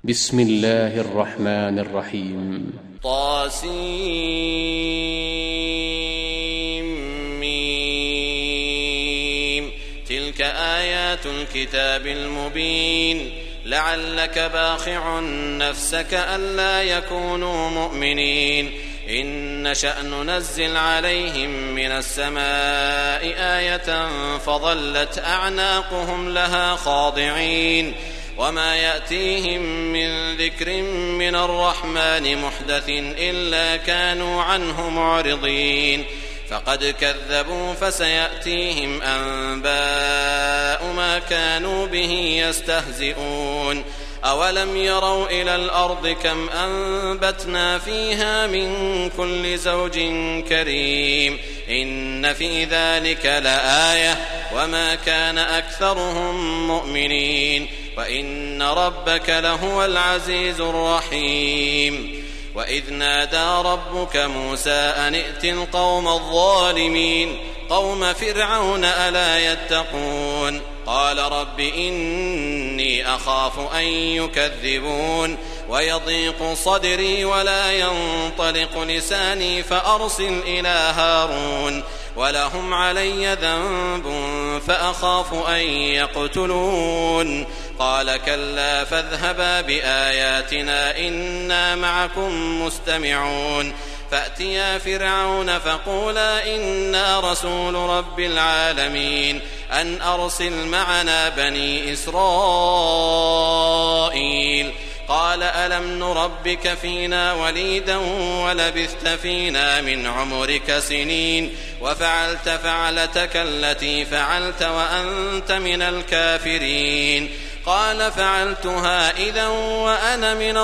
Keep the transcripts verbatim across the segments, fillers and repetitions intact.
بسم الله الرحمن الرحيم. طاسيم. تلك آيات الكتاب المبين. لعلك باخع نفسك ألا يكونوا مؤمنين. إن نشأ ننزل عليهم من السماء آية فظلت أعناقهم لها خاضعين. وما يأتيهم من ذكر من الرحمن محدث إلا كانوا عنه معرضين. فقد كذبوا فسيأتيهم أنباء ما كانوا به يستهزئون. أولم يروا إلى الأرض كم أنبتنا فيها من كل زوج كريم. إن في ذلك لآية وما كان أكثرهم مؤمنين. وإن ربك لهو العزيز الرحيم. وإذ نادى ربك موسى أن ائت القوم الظالمين قوم فرعون ألا يتقون. قال رب إني أخاف أن يكذبون ويضيق صدري ولا ينطلق لساني فأرسل إلى هارون ولهم علي ذنب فأخاف أن يقتلون. قال كلا فاذهبا بآياتنا إنا معكم مستمعون. فأتيا فرعون فقولا إنا رسول رب العالمين أن أرسل معنا بني إسرائيل. قال ألم نربك فينا وليدا ولبثت فينا من عمرك سنين وفعلت فعلتك التي فعلت وأنت من الكافرين. قال فعلتها إذا وأنا من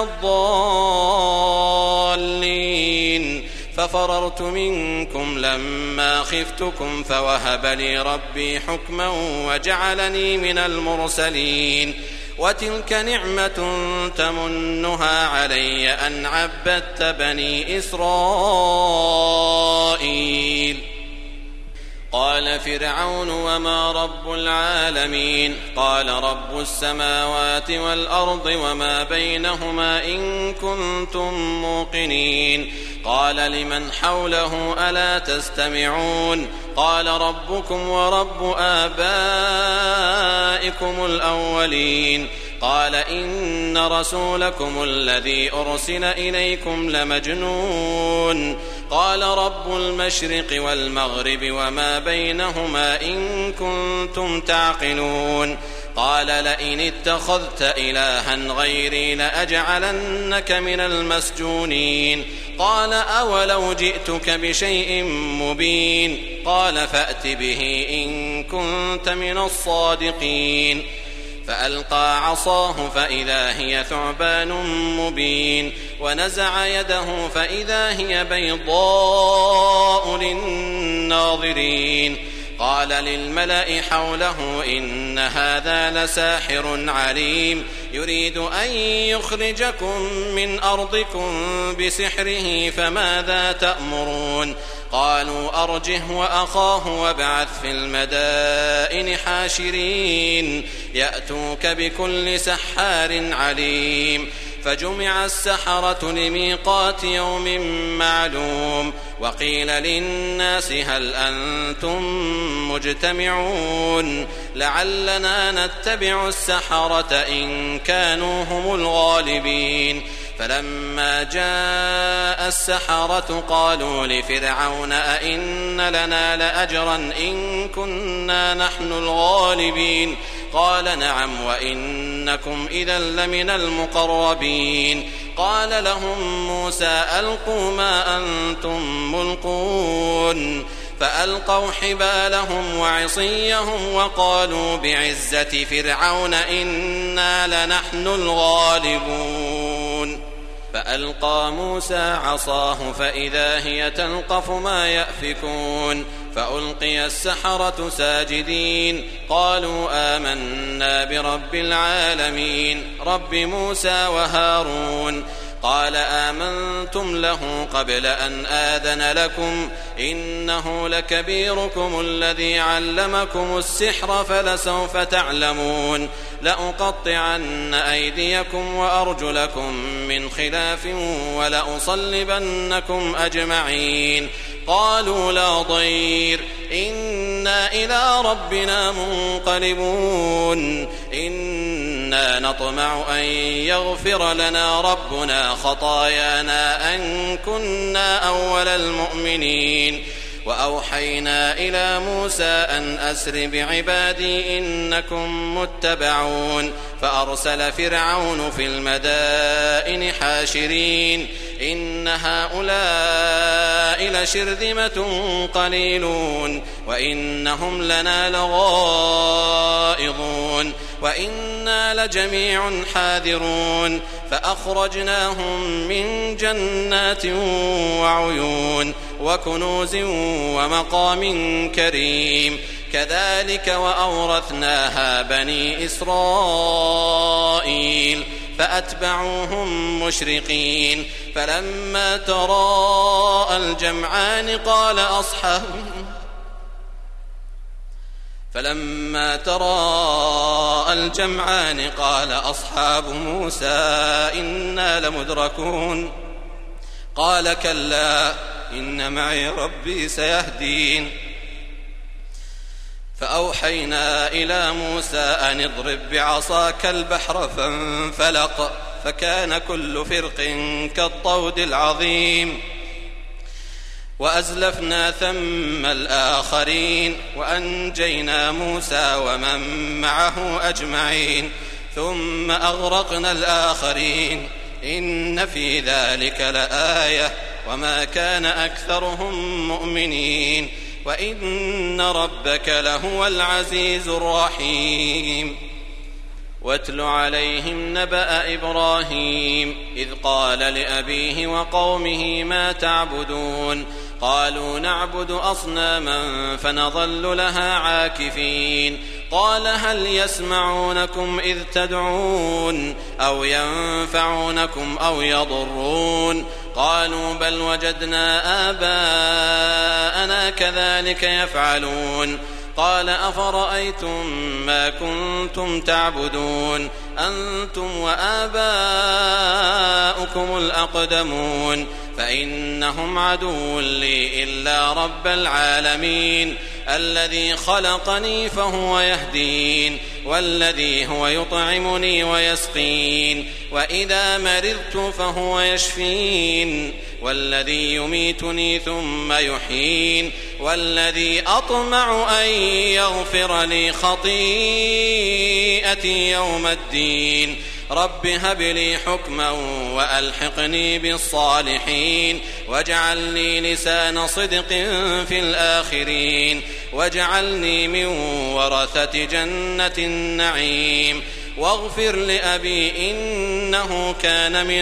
الضالين. ففررت منكم لما خفتكم فوهب لي ربي حكما وجعلني من المرسلين. وتلك نعمة تمنها علي أن عبدت بني إسرائيل. قال فرعون وما رب العالمين. قال رب السماوات والأرض وما بينهما إن كنتم موقنين. قال لمن حوله ألا تستمعون. قال ربكم ورب آبائكم الأولين. قال إن رسولكم الذي أرسل إليكم لمجنون. قال رب المشرق والمغرب وما بينهما إن كنتم تعقلون. قال لئن اتخذت إلها غيري لأجعلنك من المسجونين. قال أولو جئتك بشيء مبين. قال فأت به إن كنت من الصادقين. فألقى عصاه فإذا هي ثعبان مبين. ونزع يده فإذا هي بيضاء للناظرين. قال للملأ حوله إن هذا لساحر عليم يريد أن يخرجكم من أرضكم بسحره فماذا تأمرون. قالوا أرجه وأخاه وابعث في المدائن حاشرين يأتوك بكل سحار عليم. فجمع السحرة لميقات يوم معلوم. وقيل للناس هل أنتم مجتمعون لعلنا نتبع السحرة إن كانوا هم الغالبين. فلما جاء السحرة قالوا لفرعون أئن لنا لأجرا إن كنا نحن الغالبين. قال نعم وإنكم إذا لمن المقربين. قال لهم موسى ألقوا ما أنتم ملقون. فألقوا حبالهم وعصيهم وقالوا بعزة فرعون إنا لنحن الغالبون. فألقى موسى عصاه فإذا هي تلقف ما يأفكون. فألقي السحرة ساجدين قالوا آمنا برب العالمين رب موسى وهارون. قال آمنتم له قبل أن آذن لكم إنه لكبيركم الذي علمكم السحر فلسوف تعلمون لأقطعن أيديكم وأرجلكم من خلاف ولأصلبنكم أجمعين قالوا لا ضير إنا إلى ربنا منقلبون إنا نطمع أن يغفر لنا ربنا خطايانا أن كنا أول المؤمنين وأوحينا إلى موسى أن أسر بعبادي إنكم متبعون فأرسل فرعون في المدائن حاشرين إن هؤلاء لشرذمة قليلون وإنهم لنا لغائظون وإنا لجميع حاذرون فأخرجناهم من جنات وعيون وكنوز ومقام كريم كذلك وأورثناها بني إسرائيل فأتبعوهم مشرقين فلما تراءى الجمعان قال أصحاب فلما تراءى الجمعان قال أصحاب موسى إنا لمدركون قال كلا إن معي ربي سيهدين فأوحينا إلى موسى أن اضرب بعصاك البحر فانفلق فكان كل فرق كالطود العظيم وأزلفنا ثم الآخرين وأنجينا موسى ومن معه أجمعين ثم أغرقنا الآخرين إن في ذلك لآية وما كان أكثرهم مؤمنين وإن ربك لهو العزيز الرحيم واتل عليهم نبأ إبراهيم إذ قال لأبيه وقومه ما تعبدون قالوا نعبد أصناما فنظل لها عاكفين قال هل يسمعونكم إذ تدعون أو ينفعونكم أو يضرون قالوا بل وجدنا آباءنا كذلك يفعلون قال أفرأيتم ما كنتم تعبدون أنتم وآباؤكم الأقدمون فإنهم عدو لي إلا رب العالمين الذي خلقني فهو يهدين والذي هو يطعمني ويسقين وإذا مرضت فهو يشفين والذي يميتني ثم يحيين والذي أطمع أن يغفر لي خطيئتي يوم الدين رب هب لي حكما وألحقني بالصالحين واجعل لي لسان صدق في الآخرين واجعلني من ورثة جنة النعيم واغفر لأبي إنه كان من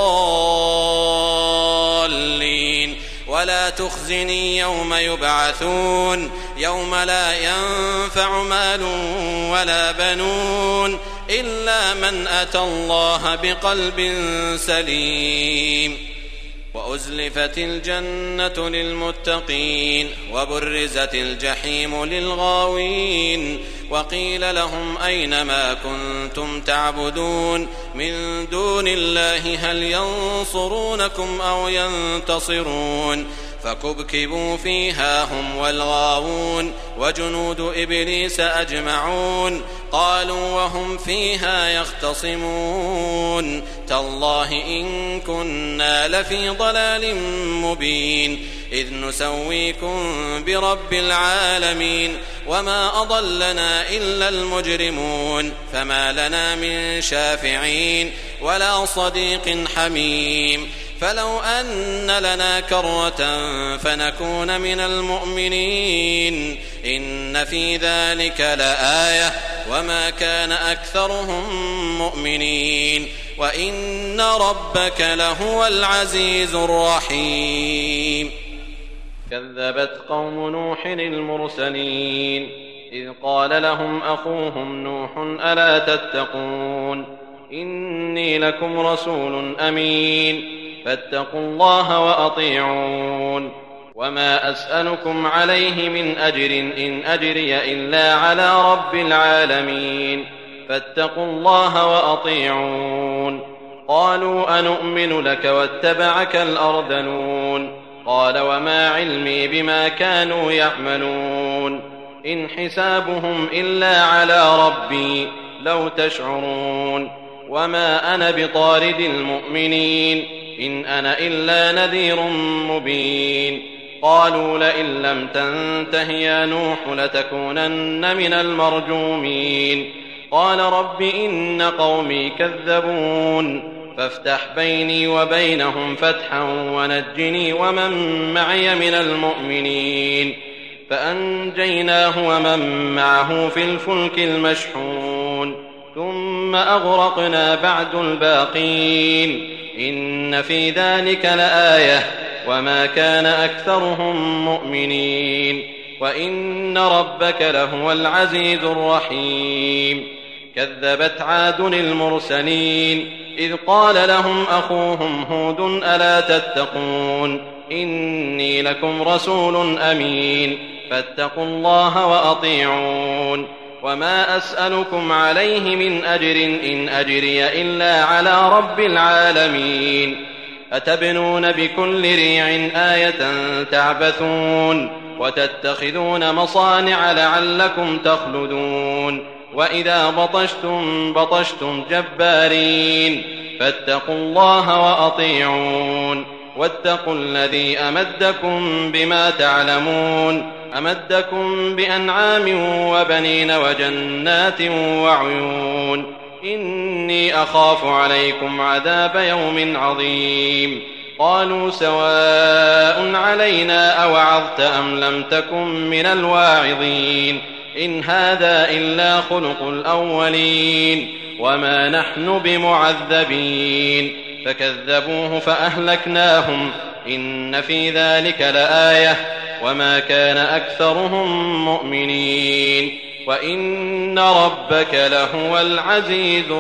الضالين ولا تخزني يوم يبعثون يوم لا ينفع مال ولا بنون إلا من أتى الله بقلب سليم وأزلفت الجنة للمتقين وبرزت الجحيم للغاوين وقيل لهم أين ما كنتم تعبدون من دون الله هل ينصرونكم أو ينتصرون فكبكبوا فيها هم والغاوون وجنود إبليس أجمعون قالوا وهم فيها يختصمون تالله إن كنا لفي ضلال مبين إذ نسويكم برب العالمين وما أضلنا إلا المجرمون فما لنا من شافعين ولا صديق حميم فلو أن لنا كرة فنكون من المؤمنين إن في ذلك لآية وما كان أكثرهم مؤمنين وإن ربك لهو العزيز الرحيم كذبت قوم نوح المرسلين إذ قال لهم أخوهم نوح ألا تتقون إني لكم رسول أمين فاتقوا الله وأطيعون وما أسألكم عليه من أجر إن أجري إلا على رب العالمين فاتقوا الله وأطيعون قالوا أنؤمن لك واتبعك الأرذلون قال وما علمي بما كانوا يعملون إن حسابهم إلا على ربي لو تشعرون وما أنا بطارد المؤمنين إن أنا إلا نذير مبين قالوا لئن لم تنته يا نوح لتكونن من المرجومين قال رب إن قومي كذبون فافتح بيني وبينهم فتحا ونجني ومن معي من المؤمنين فأنجيناه ومن معه في الفلك المشحون ثم أغرقنا بعد الباقين إن في ذلك لآية وما كان أكثرهم مؤمنين وإن ربك لهو العزيز الرحيم كذبت عاد المرسلين إذ قال لهم أخوهم هود ألا تتقون إني لكم رسول أمين فاتقوا الله وأطيعون وما أسألكم عليه من أجر إن أجري إلا على رب العالمين أتبنون بكل ريع آية تعبثون وتتخذون مصانع لعلكم تخلدون وإذا بطشتم بطشتم جبارين فاتقوا الله وأطيعون واتقوا الذي أمدكم بما تعلمون أمدكم بأنعام وبنين وجنات وعيون إني أخاف عليكم عذاب يوم عظيم قالوا سواء علينا أوعظت أم لم تكن من الواعظين إن هذا إلا خلق الأولين وما نحن بمعذبين فكذبوه فأهلكناهم إن في ذلك لآية وما كان أكثرهم مؤمنين وإن ربك لهو العزيز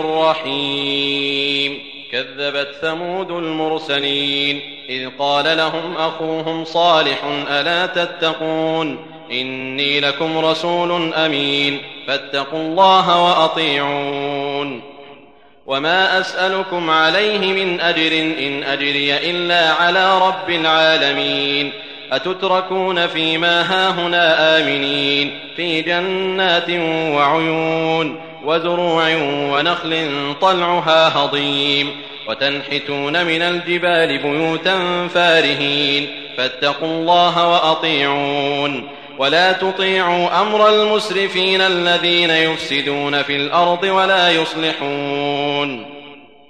الرحيم كذبت ثمود المرسلين إذ قال لهم أخوهم صالح ألا تتقون إني لكم رسول أمين فاتقوا الله وأطيعون وما أسألكم عليه من أجر إن أجري إلا على رب العالمين أتتركون فيما هاهنا آمنين في جنات وعيون وزروع ونخل طلعها هضيم وتنحتون من الجبال بيوتا فارهين فاتقوا الله وأطيعون ولا تطيعوا أمر المسرفين الذين يفسدون في الأرض ولا يصلحون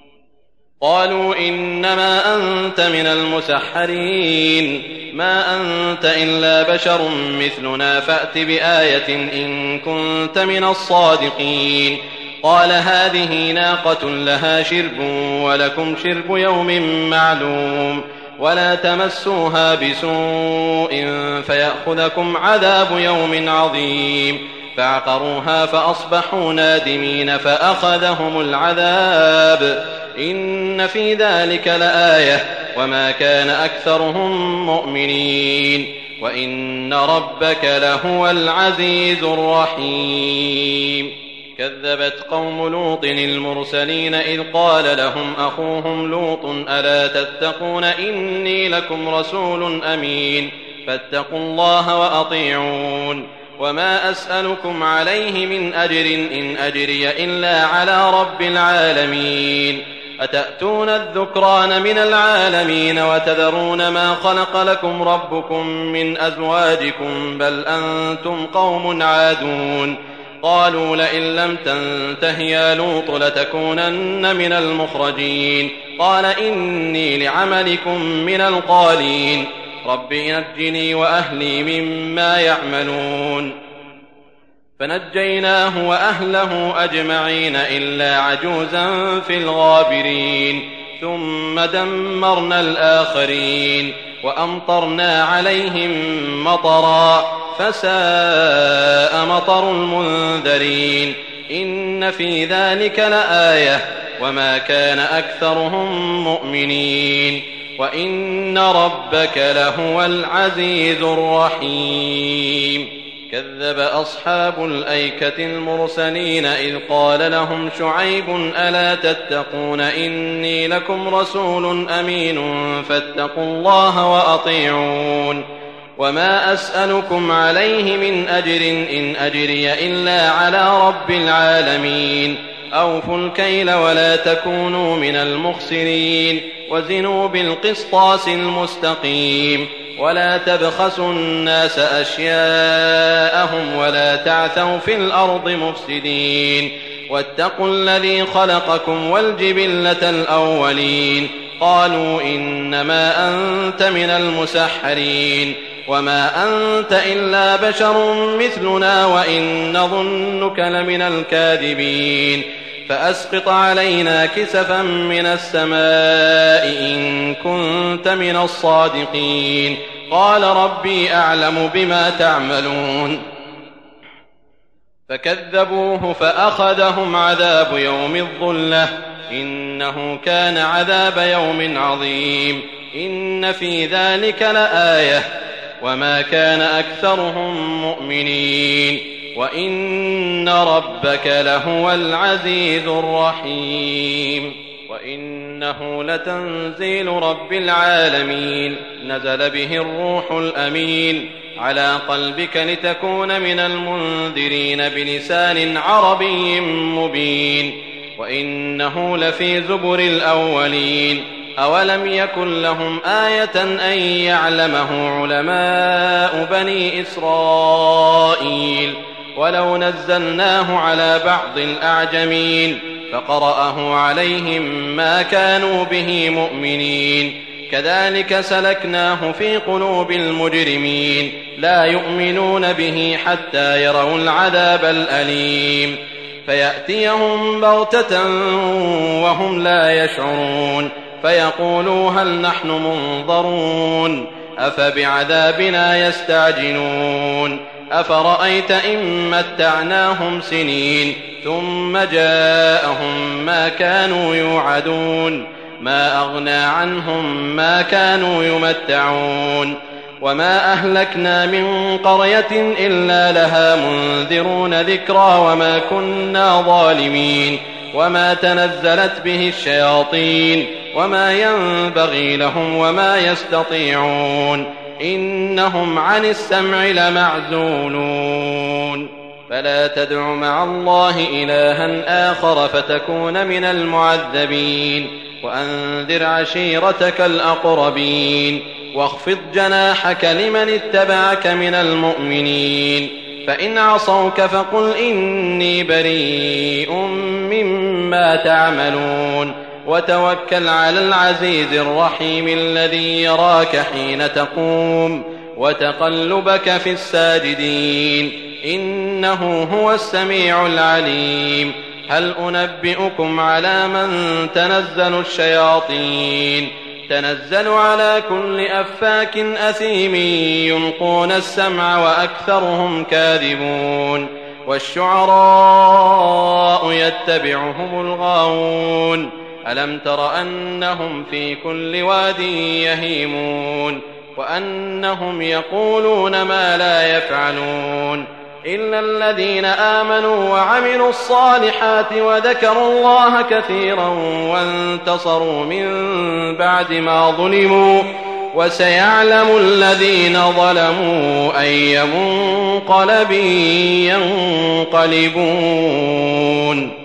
قالوا إنما أنت من المسحرين ما أنت إلا بشر مثلنا فأت بآية إن كنت من الصادقين قال هذه ناقة لها شرب ولكم شرب يوم معلوم ولا تمسوها بسوء فيأخذكم عذاب يوم عظيم فعقروها فأصبحوا نادمين فأخذهم العذاب إن في ذلك لآية وما كان أكثرهم مؤمنين وإن ربك لهو العزيز الرحيم كذبت قوم لوط المرسلين إذ قال لهم أخوهم لوط ألا تتقون إني لكم رسول أمين فاتقوا الله وأطيعون وما أسألكم عليه من أجر إن أجري إلا على رب العالمين أتأتون الذكران من العالمين وتذرون ما خلق لكم ربكم من أزواجكم بل أنتم قوم عادون قالوا لئن لم تنته يا لوط لتكونن من المخرجين قال إني لعملكم من القالين رب نجني وأهلي مما يعملون فنجيناه وأهله أجمعين إلا عجوزا في الغابرين ثم دمرنا الآخرين وأمطرنا عليهم مطرا فساء مطر المنذرين إن في ذلك لآية وما كان أكثرهم مؤمنين وإن ربك لهو العزيز الرحيم. كذب أصحاب الأيكة المرسلين إذ قال لهم شعيب ألا تتقون إني لكم رسول أمين فاتقوا الله وأطيعون وما أسألكم عليه من أجر إن أجري إلا على رب العالمين. أوفوا الكيل ولا تكونوا من المخسرين وزنوا بالقسطاس المستقيم ولا تبخسوا الناس أشياءهم ولا تعثوا في الأرض مفسدين واتقوا الذي خلقكم والجبلة الأولين. قالوا إنما أنت من المسحرين وما أنت إلا بشر مثلنا وإن نظنك لمن الكاذبين فأسقط علينا كسفا من السماء إن كنت من الصادقين. قال ربي أعلم بما تعملون فكذبوه فأخذهم عذاب يوم الظلة إنه كان عذاب يوم عظيم. إن في ذلك لآية وما كان أكثرهم مؤمنين وإن ربك لهو العزيز الرحيم. وإنه لتنزيل رب العالمين نزل به الروح الأمين على قلبك لتكون من المنذرين بلسان عربي مبين وإنه لفي زبر الأولين. أولم يكن لهم آية أن يعلمه علماء بني إسرائيل ولو نزلناه على بعض الأعجمين فقرأه عليهم ما كانوا به مؤمنين كذلك سلكناه في قلوب المجرمين لا يؤمنون به حتى يروا العذاب الأليم فيأتيهم بغتة وهم لا يشعرون فيقولوا هل نحن منظرون أفبعذابنا يستعجلون أفرأيت إن متعناهم سنين ثم جاءهم ما كانوا يوعدون ما أغنى عنهم ما كانوا يمتعون وما أهلكنا من قرية إلا لها منذرون ذكرى وما كنا ظالمين وما تنزلت به الشياطين وما ينبغي لهم وما يستطيعون إنهم عن السمع لمعزولون. فلا تدع مع الله إلها آخر فتكون من المعذبين وأنذر عشيرتك الأقربين واخفض جناحك لمن اتبعك من المؤمنين فإن عصوك فقل إني بريء مما تعملون وتوكل على العزيز الرحيم الذي يراك حين تقوم وتقلبك في الساجدين إنه هو السميع العليم. هل أنبئكم على من تنزل الشياطين تنزل على كل أفاك أثيم يلقون السمع وأكثرهم كاذبون والشعراء يتبعهم الغاوون ألم تر أنهم في كل واد يهيمون وأنهم يقولون ما لا يفعلون إلا الذين آمنوا وعملوا الصالحات وذكروا الله كثيرا وانتصروا من بعد ما ظلموا وسيعلم الذين ظلموا أي منقلب ينقلبون.